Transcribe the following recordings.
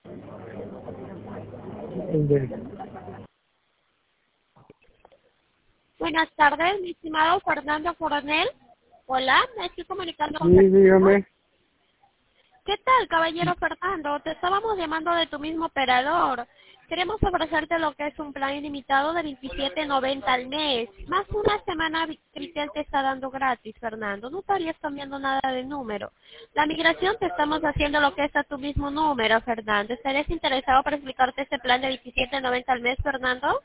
Buenas tardes, mi estimado Fernando Coronel. Hola, me estoy comunicando con Sí, dígame. ¿Qué tal, caballero Fernando? Te estábamos llamando de tu mismo operador. Queremos ofrecerte lo que es un plan ilimitado de 27.90 al mes. Más una semana Vitel te está dando gratis, Fernando. No estarías cambiando nada de número. La migración te estamos haciendo lo que es a tu mismo número, Fernando. ¿Estarías interesado para explicarte este plan de 27.90 al mes, Fernando?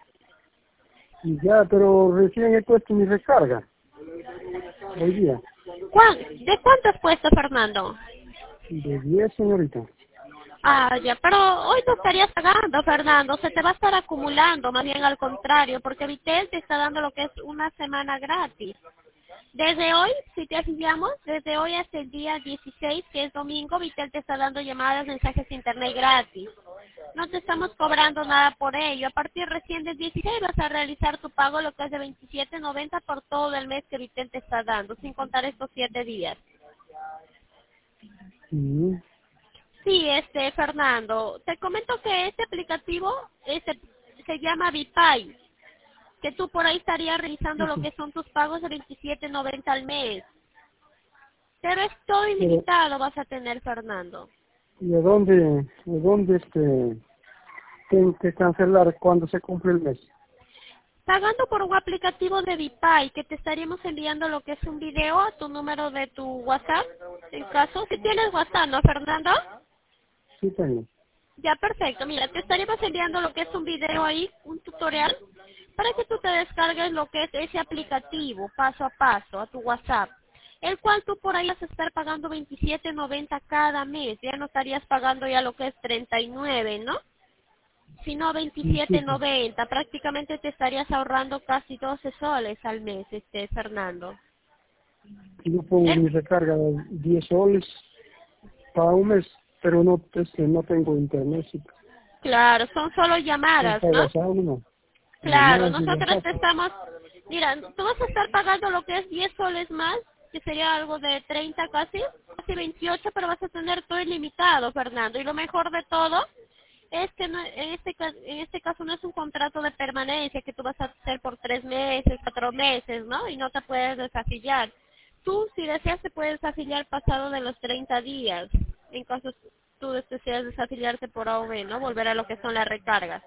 Ya, pero recién he puesto mi recarga. Hoy día. ¿De cuánto has puesto, Fernando? De 10, señorita. Ah, ya, pero hoy no estarías pagando, Fernando, se te va a estar acumulando, más bien al contrario, porque Vitel te está dando lo que es una semana gratis. Desde hoy, si te afiliamos, desde hoy hasta el día 16, que es domingo, Vitel te está dando llamadas, mensajes de internet gratis. No te estamos cobrando nada por ello. A partir recién del 16 vas a realizar tu pago, lo que es de 27.90 por todo el mes que Vitel te está dando, sin contar estos 7 días. Sí. Sí, Fernando, te comento que este aplicativo se llama Vipay, que tú por ahí estarías realizando lo que son tus pagos de 27.90 al mes. Pero es todo Pero, ilimitado vas a tener, Fernando. ¿y de dónde tengo que cancelar cuando se cumple el mes? Pagando por un aplicativo de Vipay, que te estaríamos enviando lo que es un video a tu número de tu WhatsApp, en caso, si tienes WhatsApp, ¿no, Fernando? Sí, tengo. Ya, perfecto. Mira, te estaremos enviando lo que es un video ahí, un tutorial, para que tú te descargues lo que es ese aplicativo, paso a paso, a tu WhatsApp, el cual tú por ahí vas a estar pagando 27.90 cada mes. Ya no estarías pagando ya lo que es 39, ¿no? Sino Sí, sí, sí. 27.90. Prácticamente te estarías ahorrando casi 12 soles al mes, Fernando. Yo pongo El- mi recarga de 10 soles para un mes, pero no tengo internet. Sí. claro, son solo No llamadas, para ¿no? WhatsApp, no. Claro, Llamadas y nosotros WhatsApp. te estamos, mira, tú vas a estar pagando lo que es 10 soles más, que sería algo de 30 casi 28, pero vas a tener todo ilimitado, Fernando. Y lo mejor de todo es que en este caso no es un contrato de permanencia que tú vas a hacer por 3 meses, 4 meses, ¿no? Y no te puedes desafiliar. Tú, si deseas, te puedes afiliar pasado de los 30 días, en caso tú deseas desafiliarte por AOV, ¿no? Volver a lo que son las recargas.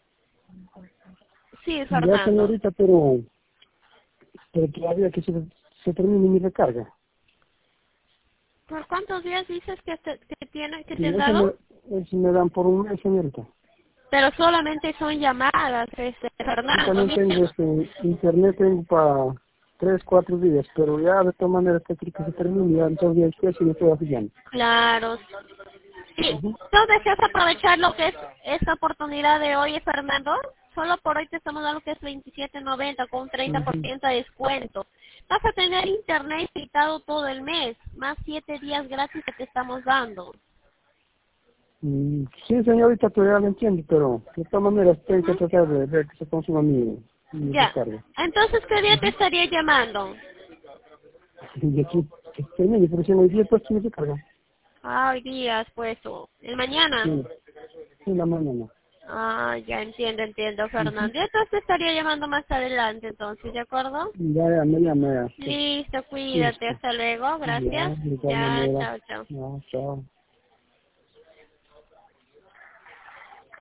Sí, Ya, Fernando. señorita, pero todavía que se termine mi recarga. ¿Por cuántos días dices que te Y han dado? eso me dan por un mes, señorita. Pero solamente son llamadas, Yo Fernando. también tengo internet, tengo para 3, 4 días, pero ya de todas maneras que creo que se termine, ya entonces ya después sí me estoy afiliando. Claro. Sí, Ujú. ¿tú deseas aprovechar lo que es esta oportunidad de hoy, Fernando? Solo por hoy te estamos dando lo que es 27.90 con un Ujú. 30% de descuento. Vas a tener internet invitado todo el mes, más 7 días gratis que te estamos dando. Sí, señorita, pero ya lo entiendo, pero de todas maneras tengo que Ujú. tratar de ver que se consuma mi Ya. recarga. Entonces, ¿qué día te Ujú. estaría llamando? Y aquí que termine, pero si no hay día, pues sí mi recarga. Ah, hoy día has puesto. ¿El mañana? Sí, en la mañana. Ah, ya entiendo, Ujú. Fernando. Yo entonces te estaría llamando más adelante, entonces, ¿de acuerdo? Ya, me llame, ya. Listo, cuídate, Listo. hasta luego, Ya, gracias. de igual Ya, manera. chao, chao. Ya, chao.